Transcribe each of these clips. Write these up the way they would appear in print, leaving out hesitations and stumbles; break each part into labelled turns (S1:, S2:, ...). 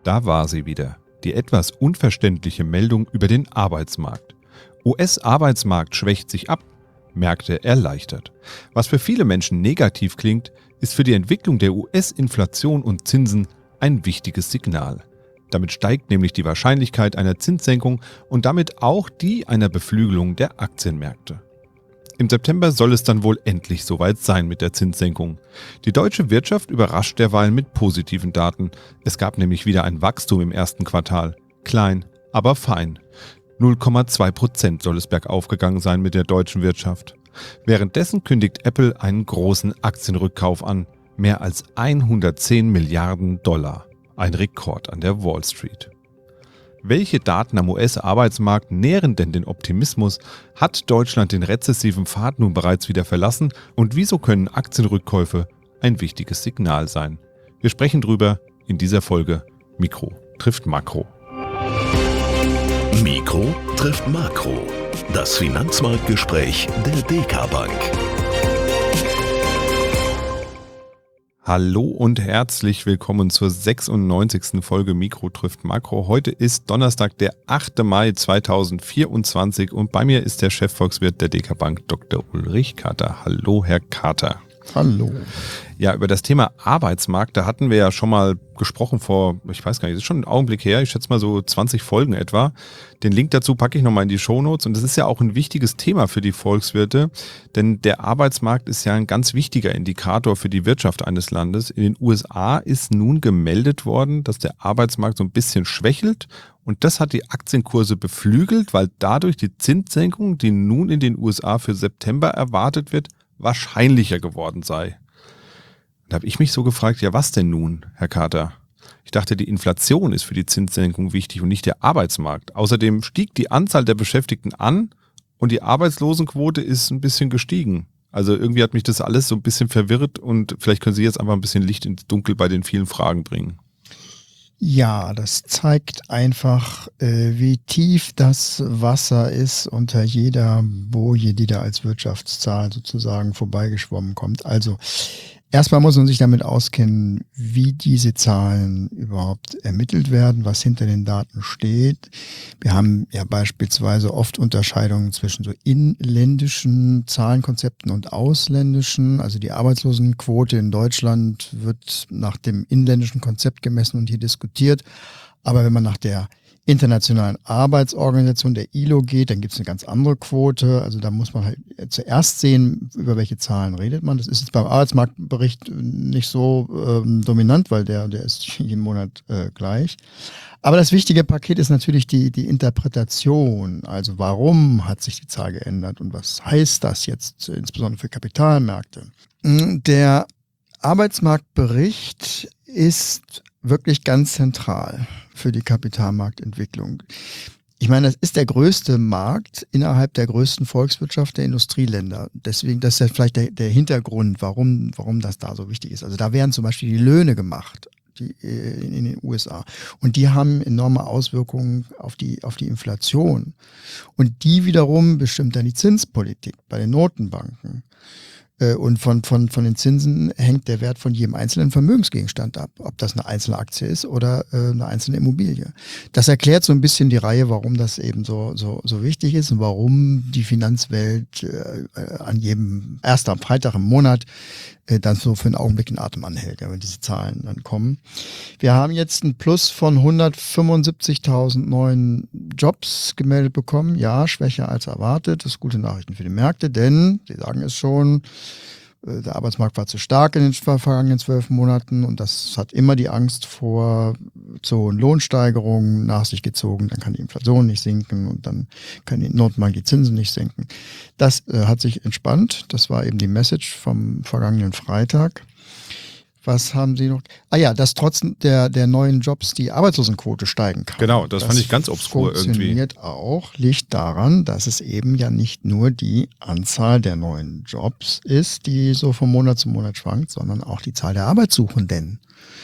S1: Da war sie wieder, die etwas unverständliche Meldung über den Arbeitsmarkt. US-Arbeitsmarkt schwächt sich ab, Märkte erleichtert. Was für viele Menschen negativ klingt, ist für die Entwicklung der US-Inflation und Zinsen ein wichtiges Signal. Damit steigt nämlich die Wahrscheinlichkeit einer Zinssenkung und damit auch die einer Beflügelung der Aktienmärkte. Im September soll es dann wohl endlich soweit sein mit der Zinssenkung. Die deutsche Wirtschaft überrascht derweil mit positiven Daten. Es gab nämlich wieder ein Wachstum im ersten Quartal. Klein, aber fein. 0,2% soll es bergauf gegangen sein mit der deutschen Wirtschaft. Währenddessen kündigt Apple einen großen Aktienrückkauf an. Mehr als 110 Milliarden $. Ein Rekord an der Wall Street. Welche Daten am US-Arbeitsmarkt nähren denn den Optimismus? Hat Deutschland den rezessiven Pfad nun bereits wieder verlassen? Und wieso können Aktienrückkäufe ein wichtiges Signal sein? Wir sprechen drüber in dieser Folge Mikro trifft Makro.
S2: Mikro trifft Makro. Das Finanzmarktgespräch der DK Bank.
S1: Hallo und herzlich willkommen zur 96. Folge Mikro trifft Makro. Heute ist Donnerstag, der 8. Mai 2024 und bei mir ist der Chefvolkswirt der DK Bank, Dr. Ulrich Kater. Hallo, Herr Kater.
S3: Hallo.
S1: Ja, über das Thema Arbeitsmarkt, da hatten wir ja schon mal gesprochen vor, ich weiß gar nicht, das ist schon ein Augenblick her, ich schätze mal so 20 Folgen etwa. Den Link dazu packe ich nochmal in die Shownotes und das ist ja auch ein wichtiges Thema für die Volkswirte, denn der Arbeitsmarkt ist ja ein ganz wichtiger Indikator für die Wirtschaft eines Landes. In den USA ist nun gemeldet worden, dass der Arbeitsmarkt so ein bisschen schwächelt und das hat die Aktienkurse beflügelt, weil dadurch die Zinssenkung, die nun in den USA für September erwartet wird, wahrscheinlicher geworden sei. Da habe ich mich so gefragt, ja was denn nun, Herr Kater? Ich dachte, die Inflation ist für die Zinssenkung wichtig und nicht der Arbeitsmarkt. Außerdem stieg die Anzahl der Beschäftigten an und die Arbeitslosenquote ist ein bisschen gestiegen. Also irgendwie hat mich das alles so ein bisschen verwirrt und vielleicht können Sie jetzt einfach ein bisschen Licht ins Dunkel bei den vielen Fragen bringen.
S3: Ja, das zeigt einfach, wie tief das Wasser ist unter jeder Boje, die da als Wirtschaftszahl sozusagen vorbeigeschwommen kommt. Also erstmal muss man sich damit auskennen, wie diese Zahlen überhaupt ermittelt werden, was hinter den Daten steht. Wir haben ja beispielsweise oft Unterscheidungen zwischen so inländischen Zahlenkonzepten und ausländischen. Also die Arbeitslosenquote in Deutschland wird nach dem inländischen Konzept gemessen und hier diskutiert. Aber wenn man nach der Internationalen Arbeitsorganisation, der ILO geht, dann gibt es eine ganz andere Quote. Also da muss man halt zuerst sehen, über welche Zahlen redet man. Das ist jetzt beim Arbeitsmarktbericht nicht so dominant, weil der ist jeden Monat gleich. Aber das wichtige Paket ist natürlich die Interpretation. Also warum hat sich die Zahl geändert und was heißt das jetzt insbesondere für Kapitalmärkte? Der Arbeitsmarktbericht ist wirklich ganz zentral für die Kapitalmarktentwicklung. Ich meine, das ist der größte Markt innerhalb der größten Volkswirtschaft der Industrieländer. Deswegen, das ist ja vielleicht der Hintergrund, warum das da so wichtig ist. Also da werden zum Beispiel die Löhne gemacht in den USA. Und die haben enorme Auswirkungen auf die Inflation. Und die wiederum bestimmt dann die Zinspolitik bei den Notenbanken. Und von den Zinsen hängt der Wert von jedem einzelnen Vermögensgegenstand ab, ob das eine einzelne Aktie ist oder eine einzelne Immobilie. Das erklärt so ein bisschen die Reihe, warum das eben so wichtig ist und warum die Finanzwelt an jedem ersten Freitag im Monat dann so für einen Augenblick den Atem anhält, wenn diese Zahlen dann kommen. Wir haben jetzt einen Plus von 175.000 neuen Jobs gemeldet bekommen. Ja, schwächer als erwartet. Das ist gute Nachrichten für die Märkte, denn, Sie sagen es schon, der Arbeitsmarkt war zu stark in den vergangenen 12 Monaten und das hat immer die Angst vor zu hohen Lohnsteigerungen nach sich gezogen. Dann kann die Inflation nicht sinken und dann kann die Notenbank die Zinsen nicht senken. Das hat sich entspannt. Das war eben die Message vom vergangenen Freitag. Was haben Sie noch? Dass trotz der neuen Jobs die Arbeitslosenquote steigen kann.
S1: Genau, das fand ich ganz obskur irgendwie.
S3: Funktioniert auch, liegt daran, dass es eben ja nicht nur die Anzahl der neuen Jobs ist, die so von Monat zu Monat schwankt, sondern auch die Zahl der Arbeitssuchenden.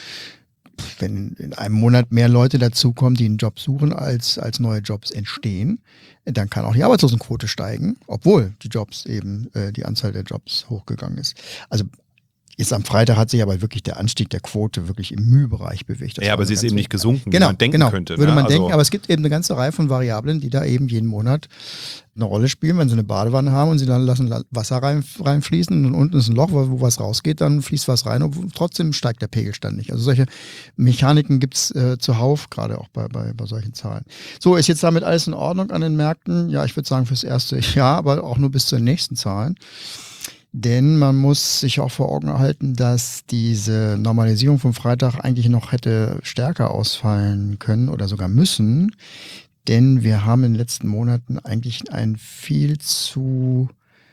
S3: Wenn in einem Monat mehr Leute dazukommen, die einen Job suchen, als neue Jobs entstehen, dann kann auch die Arbeitslosenquote steigen, obwohl die Anzahl der Jobs hochgegangen ist. Also Jetzt am Freitag hat sich aber wirklich der Anstieg der Quote wirklich im Mühbereich bewegt.
S1: Ja, aber sie ist eben nicht gesunken,
S3: genau,
S1: wie man denken könnte.
S3: Würde
S1: ne?
S3: man
S1: Also,
S3: denken, aber es gibt eben eine ganze Reihe von Variablen, die da eben jeden Monat eine Rolle spielen. Wenn sie eine Badewanne haben und sie dann lassen Wasser reinfließen und unten ist ein Loch, wo was rausgeht, dann fließt was rein und trotzdem steigt der Pegelstand nicht. Also solche Mechaniken gibt's zuhauf, gerade auch bei solchen Zahlen. So, ist jetzt damit alles in Ordnung an den Märkten? Ja, ich würde sagen fürs erste Jahr, aber auch nur bis zu den nächsten Zahlen. Denn man muss sich auch vor Augen halten, dass diese Normalisierung vom Freitag eigentlich noch hätte stärker ausfallen können oder sogar müssen. Denn wir haben in den letzten Monaten eigentlich ein viel zu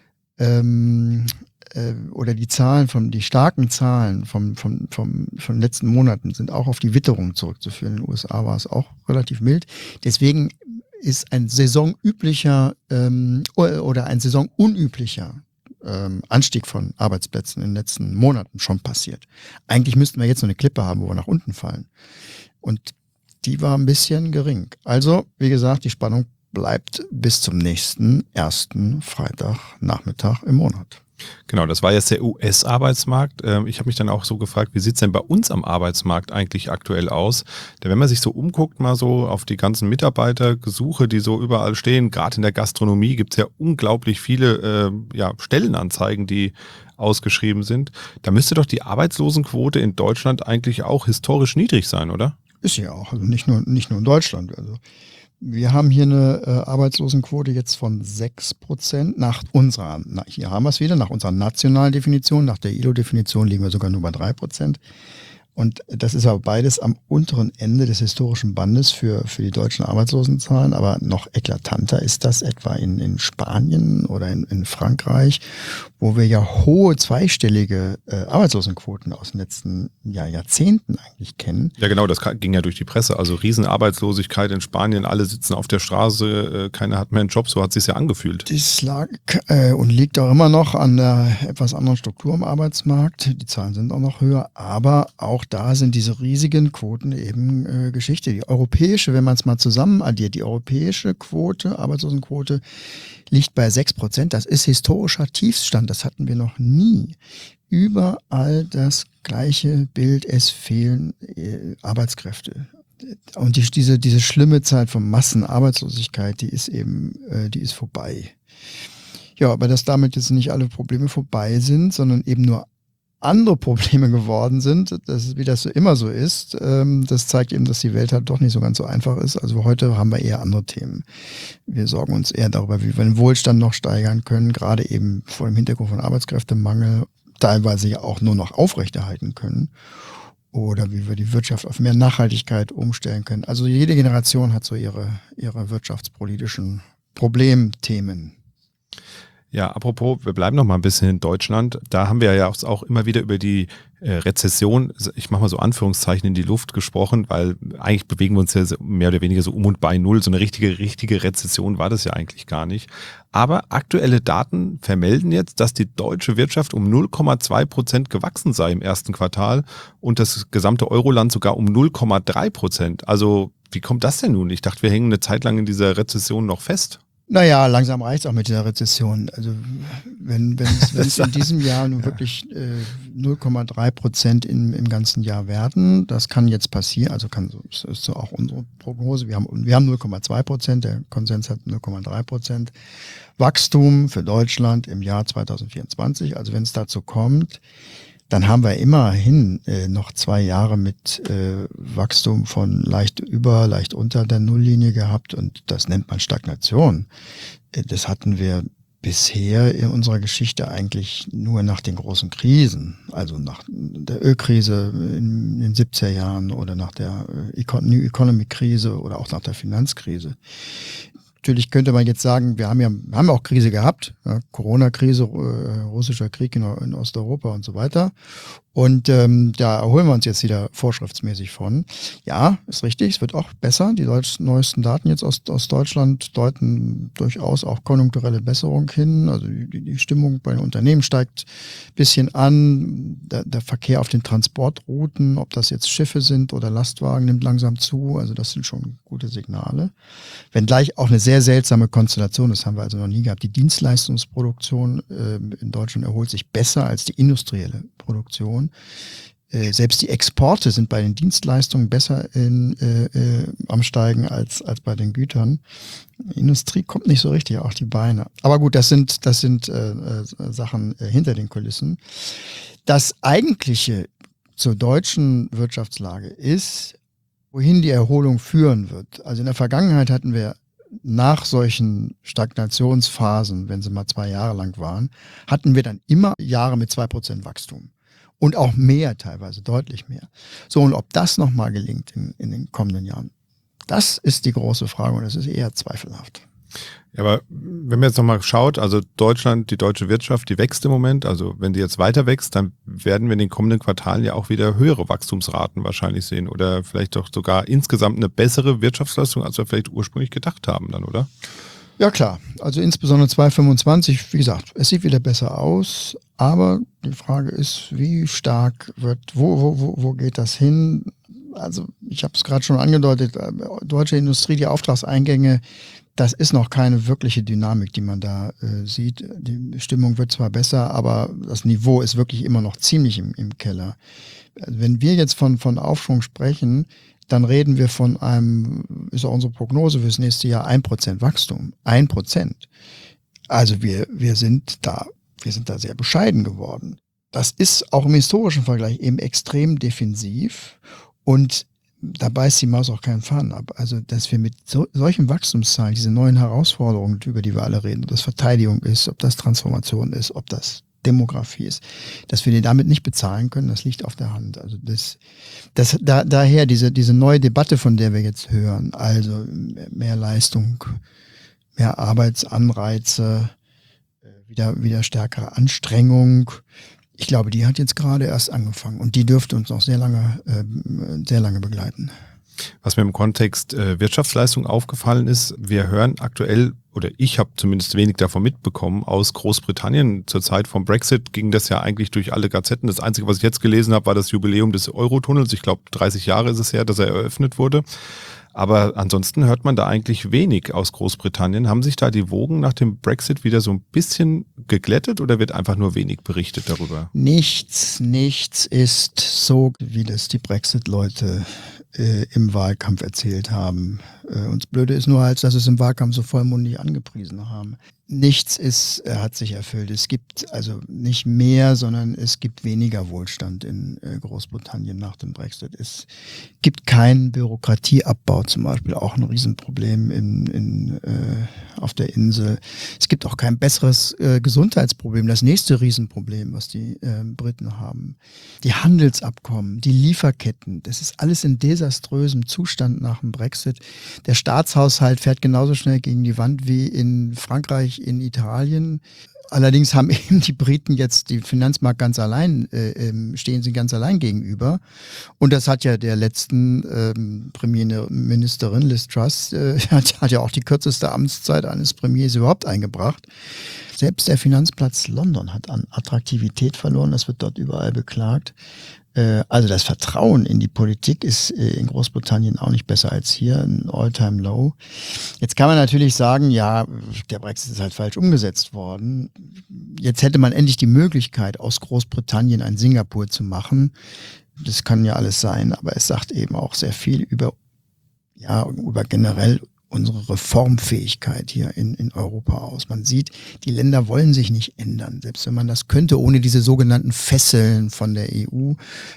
S3: oder die starken Zahlen von letzten Monaten sind auch auf die Witterung zurückzuführen. In den USA war es auch relativ mild. Deswegen ist ein saisonüblicher oder ein saisonunüblicher Anstieg von Arbeitsplätzen in den letzten Monaten schon passiert. Eigentlich müssten wir jetzt so eine Klippe haben, wo wir nach unten fallen. Und die war ein bisschen gering. Also, wie gesagt, die Spannung bleibt bis zum nächsten ersten Freitagnachmittag im Monat.
S1: Genau, das war jetzt der US-Arbeitsmarkt. Ich habe mich dann auch so gefragt, wie sieht's denn bei uns am Arbeitsmarkt eigentlich aktuell aus? Denn wenn man sich so umguckt, mal so auf die ganzen Mitarbeitergesuche, die so überall stehen, gerade in der Gastronomie gibt's ja unglaublich viele Stellenanzeigen, die ausgeschrieben sind. Da müsste doch die Arbeitslosenquote in Deutschland eigentlich auch historisch niedrig sein, oder?
S3: Ist ja auch, also nicht nur in Deutschland. Also wir haben hier eine Arbeitslosenquote jetzt von 6% hier haben wir es wieder, nach unserer nationalen Definition, nach der ILO-Definition liegen wir sogar nur bei 3%. Und das ist aber beides am unteren Ende des historischen Bandes für die deutschen Arbeitslosenzahlen. Aber noch eklatanter ist das etwa in Spanien oder in Frankreich, wo wir ja hohe zweistellige Arbeitslosenquoten aus den letzten Jahrzehnten eigentlich kennen.
S1: Ja genau, das ging ja durch die Presse. Also Riesenarbeitslosigkeit in Spanien, alle sitzen auf der Straße, keiner hat mehr einen Job, so hat es sich ja angefühlt.
S3: Das lag und liegt auch immer noch an der etwas anderen Struktur im Arbeitsmarkt. Die Zahlen sind auch noch höher, aber auch da sind diese riesigen Quoten eben Geschichte. Die europäische, wenn man es mal zusammen addiert, die europäische Quote, Arbeitslosenquote, liegt bei 6%. Das ist historischer Tiefstand. Das hatten wir noch nie. Überall das gleiche Bild. Es fehlen Arbeitskräfte. Und diese schlimme Zeit von Massenarbeitslosigkeit, die ist vorbei. Ja, aber dass damit jetzt nicht alle Probleme vorbei sind, sondern eben nur andere Probleme geworden sind, wie das so immer so ist, das zeigt eben, dass die Welt halt doch nicht so ganz so einfach ist. Also heute haben wir eher andere Themen. Wir sorgen uns eher darüber, wie wir den Wohlstand noch steigern können, gerade eben vor dem Hintergrund von Arbeitskräftemangel, teilweise ja auch nur noch aufrechterhalten können. Oder wie wir die Wirtschaft auf mehr Nachhaltigkeit umstellen können. Also jede Generation hat so ihre wirtschaftspolitischen Problemthemen.
S1: Ja, apropos, wir bleiben noch mal ein bisschen in Deutschland. Da haben wir ja auch immer wieder über die Rezession, ich mache mal so Anführungszeichen in die Luft gesprochen, weil eigentlich bewegen wir uns ja mehr oder weniger so um und bei Null. So eine richtige Rezession war das ja eigentlich gar nicht. Aber aktuelle Daten vermelden jetzt, dass die deutsche Wirtschaft um 0,2% gewachsen sei im ersten Quartal und das gesamte Euroland sogar um 0,3%. Also wie kommt das denn nun? Ich dachte, wir hängen eine Zeit lang in dieser Rezession noch fest.
S3: Naja, langsam reicht's auch mit dieser Rezession. Also wenn es in diesem Jahr nun wirklich 0,3% im ganzen Jahr werden, das kann jetzt passieren, also das ist so auch unsere Prognose. Wir haben 0,2%, der Konsens hat 0,3% Wachstum für Deutschland im Jahr 2024. Also wenn es dazu kommt, dann haben wir immerhin noch 2 Jahre mit Wachstum von leicht über, leicht unter der Nulllinie gehabt und das nennt man Stagnation. Das hatten wir bisher in unserer Geschichte eigentlich nur nach den großen Krisen, also nach der Ölkrise in den 70er Jahren oder nach der New Economy Krise oder auch nach der Finanzkrise. Natürlich könnte man jetzt sagen, wir haben auch Krise gehabt, ja, Corona-Krise, russischer Krieg in Osteuropa und so weiter. Und da erholen wir uns jetzt wieder vorschriftsmäßig von. Ja, ist richtig, es wird auch besser. Die neuesten Daten jetzt aus Deutschland deuten durchaus auch konjunkturelle Besserung hin. Also die Stimmung bei den Unternehmen steigt ein bisschen an. Der Verkehr auf den Transportrouten, ob das jetzt Schiffe sind oder Lastwagen, nimmt langsam zu. Also das sind schon gute Signale. Wenngleich auch eine sehr seltsame Konstellation, das haben wir also noch nie gehabt. Die Dienstleistungsproduktion in Deutschland erholt sich besser als die industrielle Produktion. Selbst die Exporte sind bei den Dienstleistungen besser am Steigen als bei den Gütern. Die Industrie kommt nicht so richtig auf die Beine. Aber gut, das sind Sachen hinter den Kulissen. Das Eigentliche zur deutschen Wirtschaftslage ist, wohin die Erholung führen wird. Also in der Vergangenheit hatten wir nach solchen Stagnationsphasen, wenn sie mal 2 Jahre lang waren, hatten wir dann immer Jahre mit 2% Wachstum. Und auch mehr teilweise, deutlich mehr. So, und ob das nochmal gelingt in den kommenden Jahren, das ist die große Frage und das ist eher zweifelhaft.
S1: Ja, aber wenn man jetzt nochmal schaut, also Deutschland, die deutsche Wirtschaft, die wächst im Moment. Also wenn die jetzt weiter wächst, dann werden wir in den kommenden Quartalen ja auch wieder höhere Wachstumsraten wahrscheinlich sehen oder vielleicht doch sogar insgesamt eine bessere Wirtschaftsleistung, als wir vielleicht ursprünglich gedacht haben dann, oder?
S3: Ja klar, also insbesondere 2025, wie gesagt, es sieht wieder besser aus, aber die Frage ist, wie stark wo geht das hin? Also ich habe es gerade schon angedeutet, deutsche Industrie, die Auftragseingänge, das ist noch keine wirkliche Dynamik, die man da sieht. Die Stimmung wird zwar besser, aber das Niveau ist wirklich immer noch ziemlich im Keller. Also wenn wir jetzt von Aufschwung sprechen, dann reden wir von ist auch unsere Prognose fürs nächste Jahr 1% Wachstum. 1%. Also wir sind da sehr bescheiden geworden. Das ist auch im historischen Vergleich eben extrem defensiv und da beißt die Maus auch keinen Faden ab. Also, dass wir mit solchen Wachstumszahlen, diese neuen Herausforderungen, über die wir alle reden, ob das Verteidigung ist, ob das Transformation ist, ob das Demografie ist, dass wir die damit nicht bezahlen können, das liegt auf der Hand. Also daher diese neue Debatte, von der wir jetzt hören, also mehr Leistung, mehr Arbeitsanreize, wieder stärkere Anstrengung. Ich glaube, die hat jetzt gerade erst angefangen und die dürfte uns noch sehr lange begleiten.
S1: Was mir im Kontext Wirtschaftsleistung aufgefallen ist, wir hören aktuell, oder ich habe zumindest wenig davon mitbekommen, aus Großbritannien. Zur Zeit vom Brexit ging das ja eigentlich durch alle Gazetten. Das Einzige, was ich jetzt gelesen habe, war das Jubiläum des Eurotunnels. Ich glaube, 30 Jahre ist es her, dass er eröffnet wurde. Aber ansonsten hört man da eigentlich wenig aus Großbritannien. Haben sich da die Wogen nach dem Brexit wieder so ein bisschen geglättet oder wird einfach nur wenig berichtet darüber?
S3: Nichts ist so, wie das die Brexit-Leute im Wahlkampf erzählt haben. Und das Blöde ist nur halt, dass es im Wahlkampf so vollmundig angepriesen haben. Nichts hat sich erfüllt. Es gibt also nicht mehr, sondern es gibt weniger Wohlstand in Großbritannien nach dem Brexit. Es gibt keinen Bürokratieabbau zum Beispiel, auch ein Riesenproblem auf der Insel. Es gibt auch kein besseres Gesundheitsproblem, das nächste Riesenproblem, was die Briten haben. Die Handelsabkommen, die Lieferketten, das ist alles in desaströsem Zustand nach dem Brexit. Der Staatshaushalt fährt genauso schnell gegen die Wand wie in Frankreich, in Italien. Allerdings haben eben die Briten jetzt die Finanzmarkt ganz allein, stehen sie ganz allein gegenüber. Und das hat ja der letzten Premierministerin Liz Truss, hat ja auch die kürzeste Amtszeit eines Premiers überhaupt eingebracht. Selbst der Finanzplatz London hat an Attraktivität verloren, das wird dort überall beklagt. Also das Vertrauen in die Politik ist in Großbritannien auch nicht besser als hier, ein All-Time-Low. Jetzt kann man natürlich sagen, ja, der Brexit ist halt falsch umgesetzt worden. Jetzt hätte man endlich die Möglichkeit, aus Großbritannien ein Singapur zu machen. Das kann ja alles sein, aber es sagt eben auch sehr viel über generell unsere Reformfähigkeit hier in Europa aus. Man sieht, die Länder wollen sich nicht ändern. Selbst wenn man das könnte, ohne diese sogenannten Fesseln von der EU,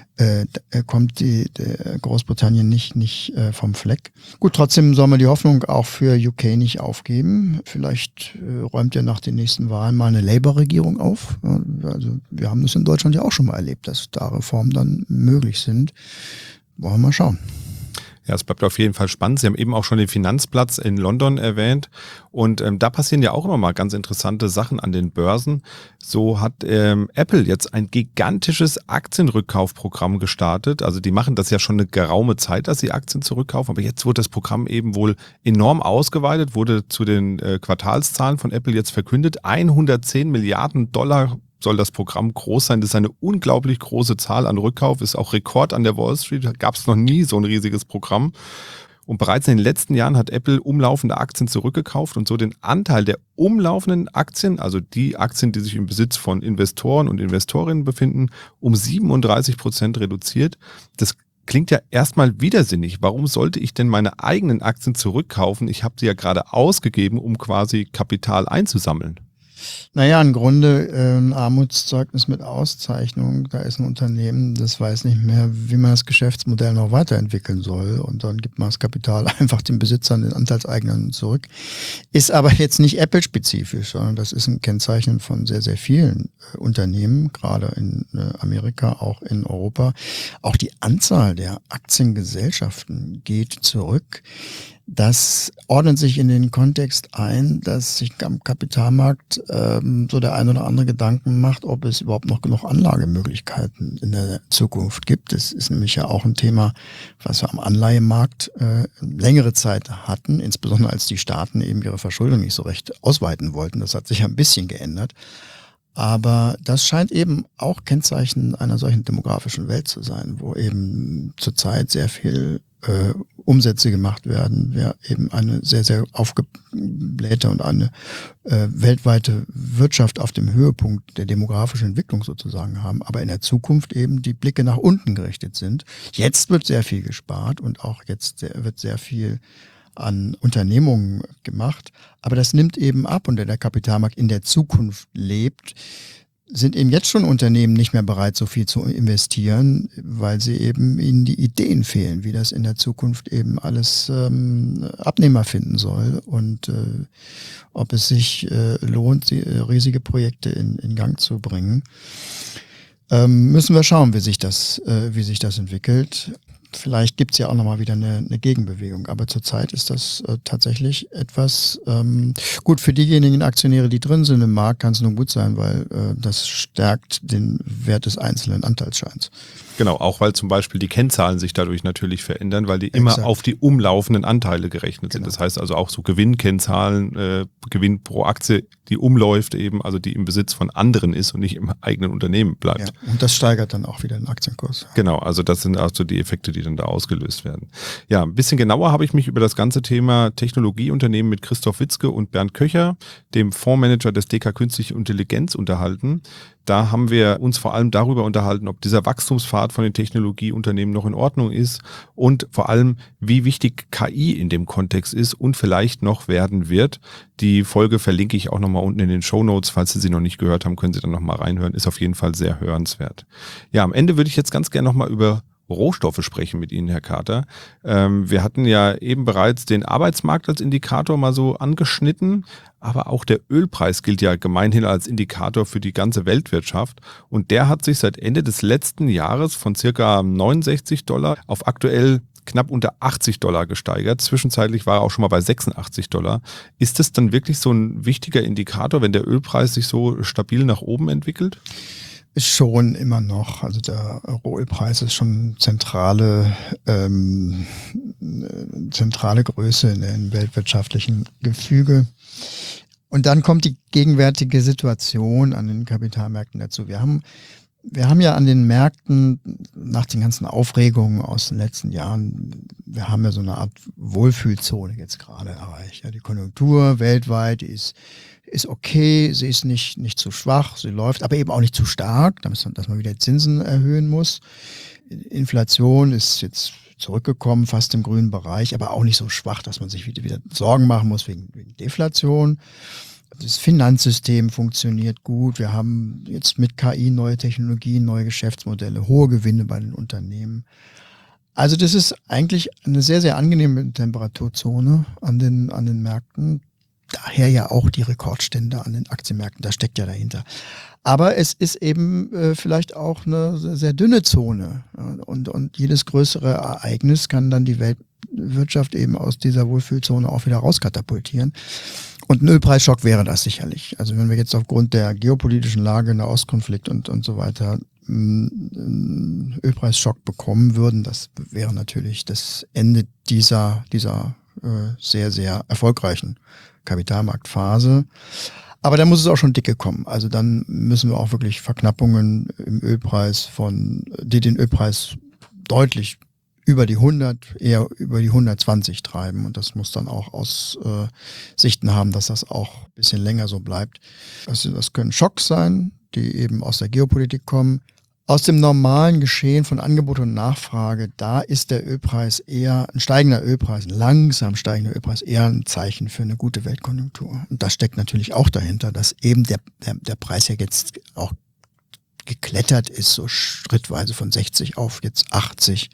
S3: kommt Großbritannien nicht vom Fleck. Gut, trotzdem soll man die Hoffnung auch für UK nicht aufgeben. Vielleicht räumt ja nach den nächsten Wahlen mal eine Labour-Regierung auf. Also wir haben das in Deutschland ja auch schon mal erlebt, dass da Reformen dann möglich sind. Wollen wir mal schauen.
S1: Ja, es bleibt auf jeden Fall spannend. Sie haben eben auch schon den Finanzplatz in London erwähnt und da passieren ja auch immer mal ganz interessante Sachen an den Börsen. So hat Apple jetzt ein gigantisches Aktienrückkaufprogramm gestartet. Also die machen das ja schon eine geraume Zeit, dass sie Aktien zurückkaufen, aber jetzt wurde das Programm eben wohl enorm ausgeweitet, wurde zu den Quartalszahlen von Apple jetzt verkündet. 110 Milliarden Dollar soll das Programm groß sein. Das ist eine unglaublich große Zahl an Rückkauf, ist auch Rekord an der Wall Street. Da gab es noch nie so ein riesiges Programm. Und bereits in den letzten Jahren hat Apple umlaufende Aktien zurückgekauft und so den Anteil der umlaufenden Aktien, also die Aktien, die sich im Besitz von Investoren und Investorinnen befinden, um 37% reduziert. Das klingt ja erstmal widersinnig. Warum sollte ich denn meine eigenen Aktien zurückkaufen? Ich habe sie ja gerade ausgegeben, um quasi Kapital einzusammeln.
S3: Naja, im Grunde ein Armutszeugnis mit Auszeichnung. Da ist ein Unternehmen, das weiß nicht mehr, wie man das Geschäftsmodell noch weiterentwickeln soll. Und dann gibt man das Kapital einfach den Besitzern, den Anteilseignern zurück. Ist aber jetzt nicht Apple-spezifisch, sondern das ist ein Kennzeichen von sehr, sehr vielen Unternehmen, gerade in Amerika, auch in Europa. Auch die Anzahl der Aktiengesellschaften geht zurück. Das ordnet sich in den Kontext ein, dass sich am Kapitalmarkt so der ein oder andere Gedanken macht, ob es überhaupt noch genug Anlagemöglichkeiten in der Zukunft gibt. Das ist nämlich ja auch ein Thema, was wir am Anleihemarkt längere Zeit hatten, insbesondere als die Staaten eben ihre Verschuldung nicht so recht ausweiten wollten. Das hat sich ja ein bisschen geändert. Aber das scheint eben auch Kennzeichen einer solchen demografischen Welt zu sein, wo eben zurzeit sehr viel Umsätze gemacht werden, wir eben eine sehr, sehr aufgeblähte und eine weltweite Wirtschaft auf dem Höhepunkt der demografischen Entwicklung sozusagen haben, aber in der Zukunft eben die Blicke nach unten gerichtet sind. Jetzt wird sehr viel gespart und auch jetzt wird sehr viel an Unternehmungen gemacht, aber das nimmt eben ab und da der Kapitalmarkt in der Zukunft lebt, sind eben jetzt schon Unternehmen nicht mehr bereit, so viel zu investieren, weil sie eben ihnen die Ideen fehlen, wie das in der Zukunft eben alles Abnehmer finden soll und ob es sich lohnt, riesige Projekte in Gang zu bringen. Müssen wir schauen, wie sich das entwickelt. Vielleicht gibt es ja auch nochmal wieder eine Gegenbewegung, aber zurzeit ist das tatsächlich etwas gut für diejenigen Aktionäre, die drin sind im Markt, kann es nur gut sein, weil das stärkt den Wert des einzelnen Anteilsscheins.
S1: Genau, auch weil zum Beispiel die Kennzahlen sich dadurch natürlich verändern, weil die immer auf die umlaufenden Anteile gerechnet sind. Das heißt also auch so Gewinnkennzahlen, Gewinn pro Aktie, die umläuft eben, also die im Besitz von anderen ist und nicht im eigenen Unternehmen bleibt.
S3: Ja, und das steigert dann auch wieder den Aktienkurs.
S1: Genau, also das sind also die Effekte, die dann da ausgelöst werden. Ja, ein bisschen genauer habe ich mich über das ganze Thema Technologieunternehmen mit Christoph Witzke und Bernd Köcher, dem Fondsmanager des DK Künstliche Intelligenz, unterhalten. Da haben wir uns vor allem darüber unterhalten, ob dieser Wachstumspfad von den Technologieunternehmen noch in Ordnung ist und vor allem, wie wichtig KI in dem Kontext ist und vielleicht noch werden wird. Die Folge verlinke ich auch nochmal unten in den Shownotes. Falls Sie sie noch nicht gehört haben, können Sie dann nochmal reinhören. Ist auf jeden Fall sehr hörenswert. Ja, am Ende würde ich jetzt ganz gerne nochmal über Rohstoffe sprechen mit Ihnen, Herr Kater. Wir hatten ja eben bereits den Arbeitsmarkt als Indikator mal so angeschnitten, aber auch der Ölpreis gilt ja gemeinhin als Indikator für die ganze Weltwirtschaft und der hat sich seit Ende des letzten Jahres von circa $69 auf aktuell knapp unter $80 gesteigert. Zwischenzeitlich war er auch schon mal bei $86. Ist das dann wirklich so ein wichtiger Indikator, wenn der Ölpreis sich so stabil nach oben entwickelt?
S3: Ist schon immer noch, also der Rohölpreis ist schon zentrale Größe in dem weltwirtschaftlichen Gefüge. Und dann kommt die gegenwärtige Situation an den Kapitalmärkten dazu. Wir haben ja an den Märkten nach den ganzen Aufregungen aus den letzten Jahren, wir haben ja so eine Art Wohlfühlzone jetzt gerade erreicht. Ja, die Konjunktur weltweit ist okay, sie ist nicht zu schwach, sie läuft, aber eben auch nicht zu stark, dass man wieder Zinsen erhöhen muss. Inflation ist jetzt zurückgekommen, fast im grünen Bereich, aber auch nicht so schwach, dass man sich wieder Sorgen machen muss wegen Deflation. Das Finanzsystem funktioniert gut. Wir haben jetzt mit KI neue Technologien, neue Geschäftsmodelle, hohe Gewinne bei den Unternehmen. Also das ist eigentlich eine sehr, sehr angenehme Temperaturzone an den Märkten. Daher ja auch die Rekordstände an den Aktienmärkten, da steckt ja dahinter. Aber es ist eben vielleicht auch eine sehr, sehr dünne Zone. Und jedes größere Ereignis kann dann die Welt Wirtschaft eben aus dieser Wohlfühlzone auch wieder rauskatapultieren. Und ein Ölpreisschock wäre das sicherlich. Also wenn wir jetzt aufgrund der geopolitischen Lage, der Ostkonflikt und so weiter einen Ölpreisschock bekommen würden, das wäre natürlich das Ende dieser sehr, sehr erfolgreichen Kapitalmarktphase. Aber da muss es auch schon dicke kommen. Also dann müssen wir auch wirklich Verknappungen im Ölpreis die den Ölpreis deutlich über die 100, eher über die 120 treiben. Und das muss dann auch Aussichten haben, dass das auch ein bisschen länger so bleibt. Also das können Schocks sein, die eben aus der Geopolitik kommen. Aus dem normalen Geschehen von Angebot und Nachfrage, da ist der Ölpreis eher, ein steigender Ölpreis, ein langsam steigender Ölpreis, eher ein Zeichen für eine gute Weltkonjunktur. Und das steckt natürlich auch dahinter, dass eben der Preis ja jetzt auch geklettert ist, so schrittweise von 60 auf jetzt 80.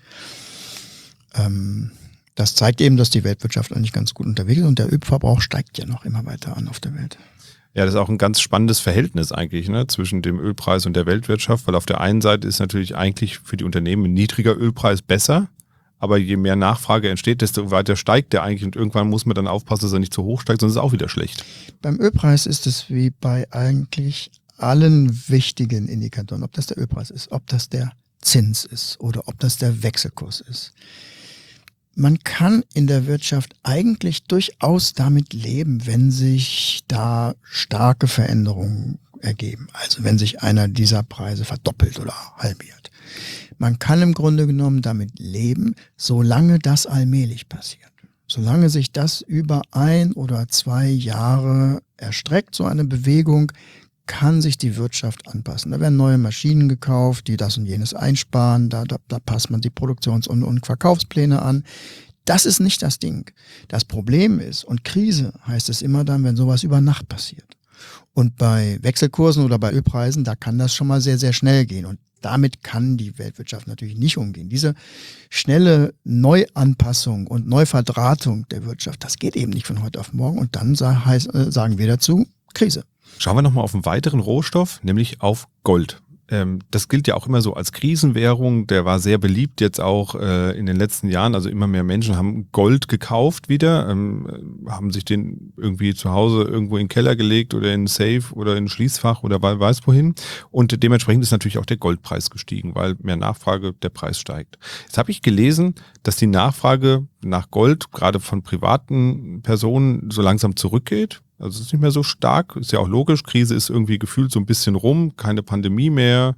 S3: Das zeigt eben, dass die Weltwirtschaft eigentlich ganz gut unterwegs ist und der Ölverbrauch steigt ja noch immer weiter an auf der Welt.
S1: Ja, das ist auch ein ganz spannendes Verhältnis eigentlich, ne, zwischen dem Ölpreis und der Weltwirtschaft, weil auf der einen Seite ist natürlich eigentlich für die Unternehmen ein niedriger Ölpreis besser, aber je mehr Nachfrage entsteht, desto weiter steigt der eigentlich und irgendwann muss man dann aufpassen, dass er nicht zu hoch steigt, sonst ist es auch wieder schlecht.
S3: Beim Ölpreis ist es wie bei eigentlich allen wichtigen Indikatoren, ob das der Ölpreis ist, ob das der Zins ist oder ob das der Wechselkurs ist. Man kann in der Wirtschaft eigentlich durchaus damit leben, wenn sich da starke Veränderungen ergeben. Also wenn sich einer dieser Preise verdoppelt oder halbiert. Man kann im Grunde genommen damit leben, solange das allmählich passiert. Solange sich das über 1 oder 2 Jahre erstreckt, so eine Bewegung, kann sich die Wirtschaft anpassen. Da werden neue Maschinen gekauft, die das und jenes einsparen, da passt man die Produktions- und Verkaufspläne an. Das ist nicht das Ding. Das Problem ist, und Krise heißt es immer dann, wenn sowas über Nacht passiert. Und bei Wechselkursen oder bei Ölpreisen, da kann das schon mal sehr, sehr schnell gehen. Und damit kann die Weltwirtschaft natürlich nicht umgehen. Diese schnelle Neuanpassung und Neuverdrahtung der Wirtschaft, das geht eben nicht von heute auf morgen. Und dann sagen wir dazu, Krise.
S1: Schauen wir nochmal auf einen weiteren Rohstoff, nämlich auf Gold. Das gilt ja auch immer so als Krisenwährung. Der war sehr beliebt jetzt auch in den letzten Jahren. Also immer mehr Menschen haben Gold gekauft wieder, haben sich den irgendwie zu Hause irgendwo in den Keller gelegt oder in einen Safe oder in ein Schließfach oder weiß wohin. Und dementsprechend ist natürlich auch der Goldpreis gestiegen, weil mehr Nachfrage, der Preis steigt. Jetzt habe ich gelesen, dass die Nachfrage nach Gold gerade von privaten Personen so langsam zurückgeht. Also es ist nicht mehr so stark, ist ja auch logisch, Krise ist irgendwie gefühlt so ein bisschen rum, keine Pandemie mehr,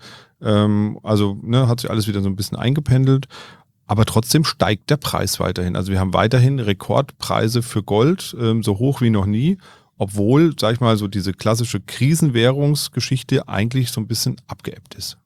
S1: hat sich alles wieder so ein bisschen eingependelt, aber trotzdem steigt der Preis weiterhin. Also wir haben weiterhin Rekordpreise für Gold, so hoch wie noch nie, obwohl, sag ich mal, so diese klassische Krisenwährungsgeschichte eigentlich so ein bisschen abgeebbt ist.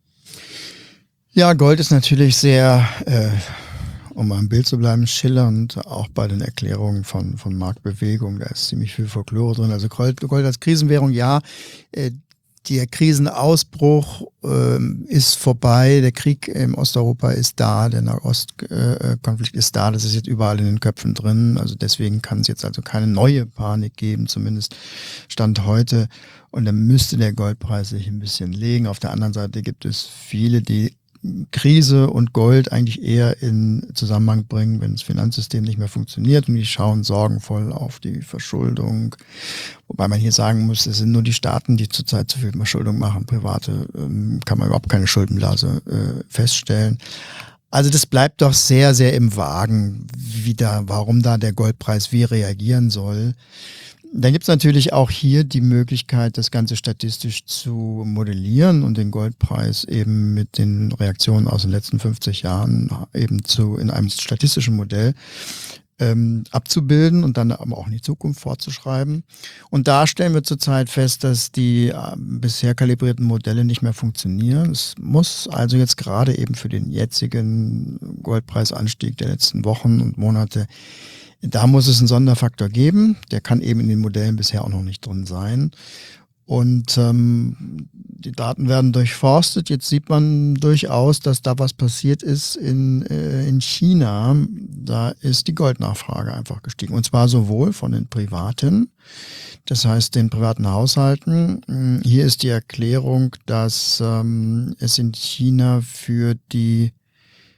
S3: Ja, Gold ist natürlich sehr, um mal im Bild zu bleiben, schillernd, auch bei den Erklärungen von Marktbewegung. Da ist ziemlich viel Folklore drin. Also Gold als Krisenwährung, ja, der Krisenausbruch ist vorbei, der Krieg im Osteuropa ist da, der Nahostkonflikt ist da, das ist jetzt überall in den Köpfen drin. Also deswegen kann es jetzt also keine neue Panik geben, zumindest Stand heute. Und dann müsste der Goldpreis sich ein bisschen legen. Auf der anderen Seite gibt es viele, die Krise und Gold eigentlich eher in Zusammenhang bringen, wenn das Finanzsystem nicht mehr funktioniert, und die schauen sorgenvoll auf die Verschuldung. Wobei man hier sagen muss, es sind nur die Staaten, die zurzeit zu viel Verschuldung machen. Private kann man überhaupt keine Schuldenblase feststellen. Also das bleibt doch sehr, sehr im Wagen, warum da der Goldpreis wie reagieren soll. Dann gibt es natürlich auch hier die Möglichkeit, das Ganze statistisch zu modellieren und den Goldpreis eben mit den Reaktionen aus den letzten 50 Jahren eben in einem statistischen Modell abzubilden und dann aber auch in die Zukunft fortzuschreiben. Und da stellen wir zurzeit fest, dass die bisher kalibrierten Modelle nicht mehr funktionieren. Es muss also jetzt gerade eben für den jetzigen Goldpreisanstieg der letzten Wochen und Monate, da muss es einen Sonderfaktor geben, der kann eben in den Modellen bisher auch noch nicht drin sein. Und die Daten werden durchforstet. Jetzt sieht man durchaus, dass da was passiert ist in China. Da ist die Goldnachfrage einfach gestiegen. Und zwar sowohl von den Privaten, das heißt den privaten Haushalten. Hier ist die Erklärung, dass es in China für die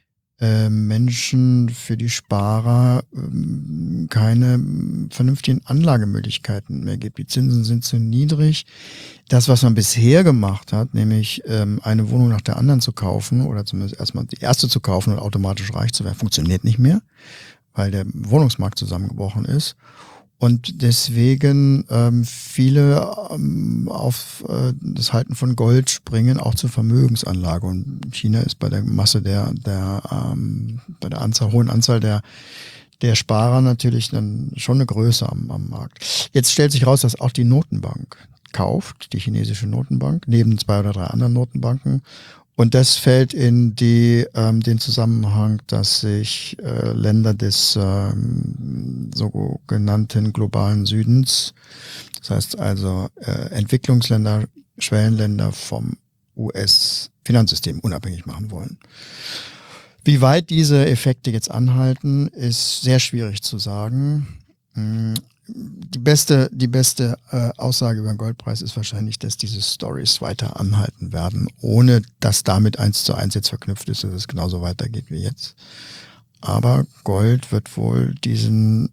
S3: Menschen, für die Sparer keine vernünftigen Anlagemöglichkeiten mehr gibt. Die Zinsen sind zu niedrig. Das, was man bisher gemacht hat, nämlich eine Wohnung nach der anderen zu kaufen oder zumindest erstmal die erste zu kaufen und automatisch reich zu werden, funktioniert nicht mehr, weil der Wohnungsmarkt zusammengebrochen ist. Und deswegen viele auf das Halten von Gold springen, auch zur Vermögensanlage. Und China ist bei der Masse bei der hohen Anzahl der Sparer natürlich dann schon eine Größe am Markt. Jetzt stellt sich raus, dass auch die Notenbank kauft, die chinesische Notenbank, neben 2 oder 3 anderen Notenbanken. Und das fällt in den Zusammenhang, dass sich Länder des sogenannten globalen Südens, das heißt also Entwicklungsländer, Schwellenländer vom US-Finanzsystem unabhängig machen wollen. Wie weit diese Effekte jetzt anhalten, ist sehr schwierig zu sagen. Die beste Aussage über den Goldpreis ist wahrscheinlich, dass diese Stories weiter anhalten werden, ohne dass damit 1:1 jetzt verknüpft ist, dass es genauso weitergeht wie jetzt. Aber Gold wird wohl diesen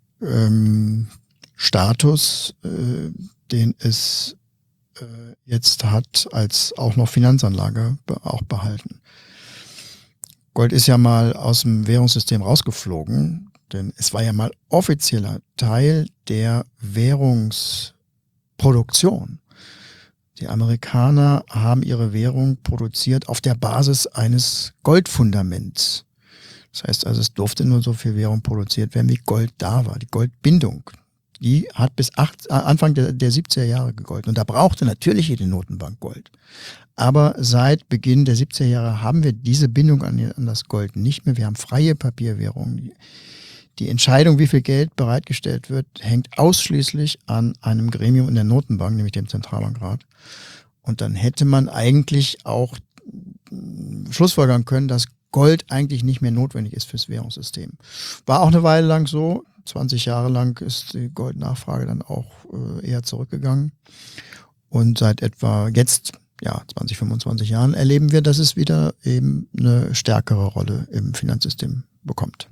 S3: Status, den es jetzt hat, als auch noch Finanzanlage auch behalten. Gold ist ja mal aus dem Währungssystem rausgeflogen. Denn es war ja mal offizieller Teil der Währungsproduktion. Die Amerikaner haben ihre Währung produziert auf der Basis eines Goldfundaments. Das heißt also, es durfte nur so viel Währung produziert werden, wie Gold da war. Die Goldbindung, die hat bis Anfang der 70er Jahre gegolten. Und da brauchte natürlich jede Notenbank Gold. Aber seit Beginn der 70er Jahre haben wir diese Bindung an das Gold nicht mehr. Wir haben freie Papierwährungen. Die Entscheidung, wie viel Geld bereitgestellt wird, hängt ausschließlich an einem Gremium in der Notenbank, nämlich dem Zentralbankrat. Und dann hätte man eigentlich auch schlussfolgern können, dass Gold eigentlich nicht mehr notwendig ist fürs Währungssystem. War auch eine Weile lang so. 20 Jahre lang ist die Goldnachfrage dann auch eher zurückgegangen. Und seit etwa jetzt, 20, 25 Jahren erleben wir, dass es wieder eben eine stärkere Rolle im Finanzsystem bekommt.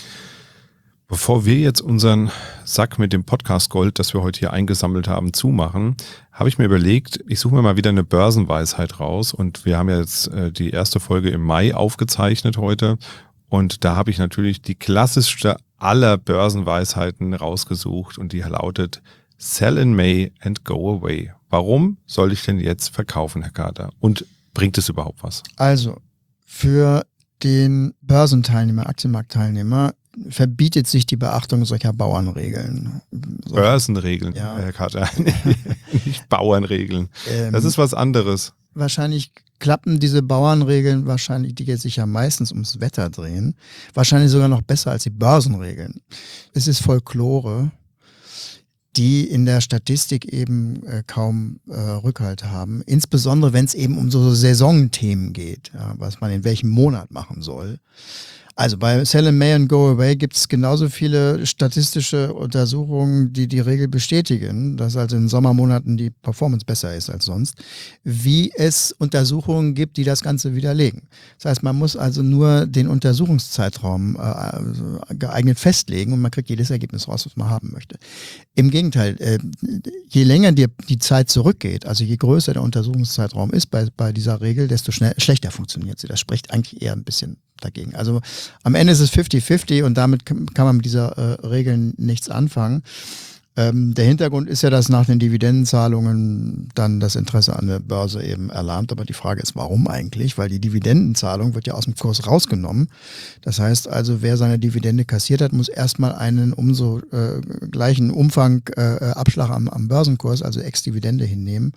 S1: Bevor wir jetzt unseren Sack mit dem Podcast Gold, das wir heute hier eingesammelt haben, zumachen, habe ich mir überlegt, ich suche mir mal wieder eine Börsenweisheit raus. Und wir haben ja jetzt die erste Folge im Mai aufgezeichnet heute. Und da habe ich natürlich die klassischste aller Börsenweisheiten rausgesucht. Und die lautet: Sell in May and go away. Warum soll ich denn jetzt verkaufen, Herr Kater? Und bringt es überhaupt was?
S3: Also, für den Börsenteilnehmer, Aktienmarktteilnehmer, verbietet sich die Beachtung solcher Bauernregeln.
S1: Börsenregeln,
S3: ja.
S1: Herr Kater, nicht Bauernregeln. Das ist was anderes.
S3: Wahrscheinlich klappen diese Bauernregeln, die jetzt sich ja meistens ums Wetter drehen, wahrscheinlich sogar noch besser als die Börsenregeln. Es ist Folklore, die in der Statistik eben kaum Rückhalt haben. Insbesondere, wenn es eben um so Saisonthemen geht, was man in welchem Monat machen soll. Also bei Sell in May and Go Away gibt es genauso viele statistische Untersuchungen, die die Regel bestätigen, dass also in Sommermonaten die Performance besser ist als sonst, wie es Untersuchungen gibt, die das Ganze widerlegen. Das heißt, man muss also nur den Untersuchungszeitraum geeignet festlegen und man kriegt jedes Ergebnis raus, was man haben möchte. Im Gegenteil, je länger die Zeit zurückgeht, also je größer der Untersuchungszeitraum ist bei dieser Regel, desto schlechter funktioniert sie. Das spricht eigentlich eher ein bisschen dagegen. Also am Ende ist es 50-50 und damit kann man mit dieser Regel nichts anfangen. Der Hintergrund ist ja, dass nach den Dividendenzahlungen dann das Interesse an der Börse eben erlahmt. Aber die Frage ist, warum eigentlich? Weil die Dividendenzahlung wird ja aus dem Kurs rausgenommen. Das heißt also, wer seine Dividende kassiert hat, muss erstmal einen umso gleichen Umfang Abschlag am Börsenkurs, also Ex-Dividende hinnehmen.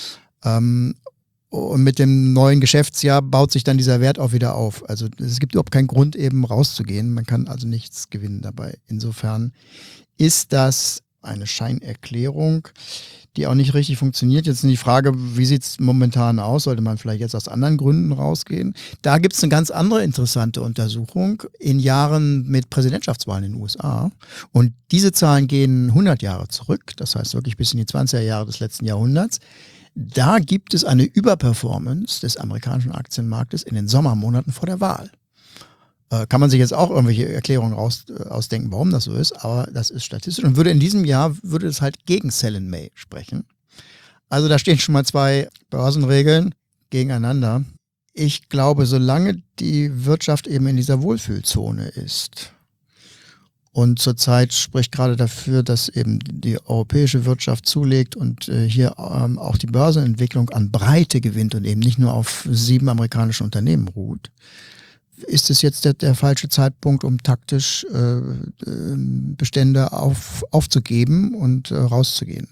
S3: Und mit dem neuen Geschäftsjahr baut sich dann dieser Wert auch wieder auf. Also es gibt überhaupt keinen Grund, eben rauszugehen. Man kann also nichts gewinnen dabei. Insofern ist das eine Scheinerklärung, die auch nicht richtig funktioniert. Jetzt ist die Frage, wie sieht es momentan aus? Sollte man vielleicht jetzt aus anderen Gründen rausgehen? Da gibt es eine ganz andere interessante Untersuchung in Jahren mit Präsidentschaftswahlen in den USA. Und diese Zahlen gehen 100 Jahre zurück. Das heißt wirklich bis in die 20er Jahre des letzten Jahrhunderts. Da gibt es eine Überperformance des amerikanischen Aktienmarktes in den Sommermonaten vor der Wahl. Kann man sich jetzt auch irgendwelche Erklärungen ausdenken, warum das so ist, aber das ist statistisch und in diesem Jahr würde es halt gegen Sell in May sprechen. Also da stehen schon mal 2 Börsenregeln gegeneinander. Ich glaube, solange die Wirtschaft eben in dieser Wohlfühlzone ist und zurzeit spricht gerade dafür, dass eben die europäische Wirtschaft zulegt und hier auch die Börsenentwicklung an Breite gewinnt und eben nicht nur auf 7 amerikanische Unternehmen ruht, ist es jetzt der falsche Zeitpunkt, um taktisch Bestände aufzugeben und rauszugehen.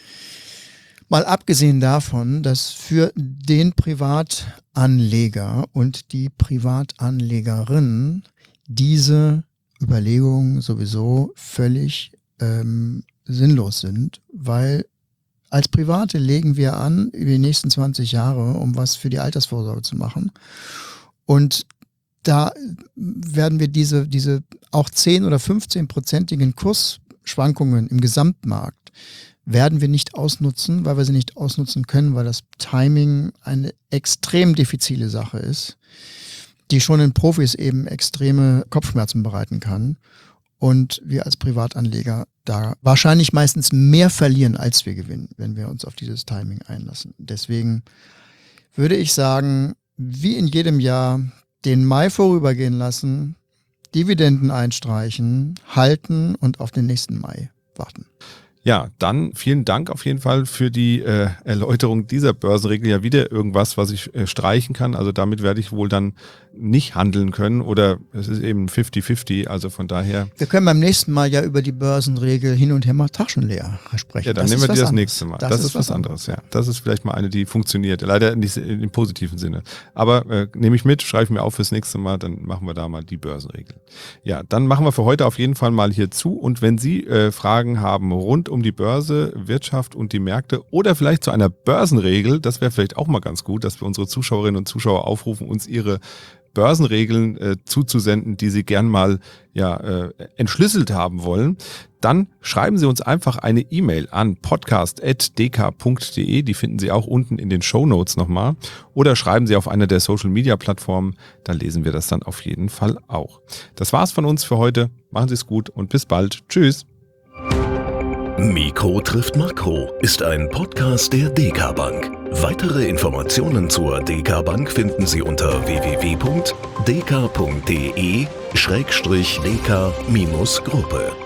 S3: Mal abgesehen davon, dass für den Privatanleger und die Privatanlegerin diese Überlegungen sowieso völlig sinnlos sind, weil als Private legen wir an, über die nächsten 20 Jahre, um was für die Altersvorsorge zu machen. Und da werden wir diese auch 10- oder 15-prozentigen Kursschwankungen im Gesamtmarkt werden wir nicht ausnutzen, weil wir sie nicht ausnutzen können, weil das Timing eine extrem diffizile Sache ist, die schon den Profis eben extreme Kopfschmerzen bereiten kann und wir als Privatanleger da wahrscheinlich meistens mehr verlieren, als wir gewinnen, wenn wir uns auf dieses Timing einlassen. Deswegen würde ich sagen, wie in jedem Jahr, den Mai vorübergehen lassen, Dividenden einstreichen, halten und auf den nächsten Mai warten.
S1: Ja, dann vielen Dank auf jeden Fall für die Erläuterung dieser Börsenregel. Ja, wieder irgendwas, was ich streichen kann. Also damit werde ich wohl dann nicht handeln können oder es ist eben 50-50. Also von daher.
S3: Wir können beim nächsten Mal ja über die Börsenregel hin und her mal taschenleer sprechen.
S1: Ja, dann nehmen wir die das nächste Mal. Das ist was anderes, ja. Das ist vielleicht mal eine, die funktioniert. Leider nicht im positiven Sinne. Aber nehme ich mit, schreibe ich mir auf fürs nächste Mal, dann machen wir da mal die Börsenregel. Ja, dann machen wir für heute auf jeden Fall mal hier zu. Und wenn Sie Fragen haben rund um die Börse, Wirtschaft und die Märkte oder vielleicht zu einer Börsenregel, das wäre vielleicht auch mal ganz gut, dass wir unsere Zuschauerinnen und Zuschauer aufrufen, uns ihre Börsenregeln zuzusenden, die Sie gern mal entschlüsselt haben wollen, dann schreiben Sie uns einfach eine E-Mail an podcast@dk.de, die finden Sie auch unten in den Shownotes nochmal, oder schreiben Sie auf einer der Social-Media-Plattformen, da lesen wir das dann auf jeden Fall auch. Das war's von uns für heute, machen Sie es gut und bis bald. Tschüss.
S2: Mikro trifft Makro ist ein Podcast der DK Bank. Weitere Informationen zur DK Bank finden Sie unter www.dk.de/dk-gruppe.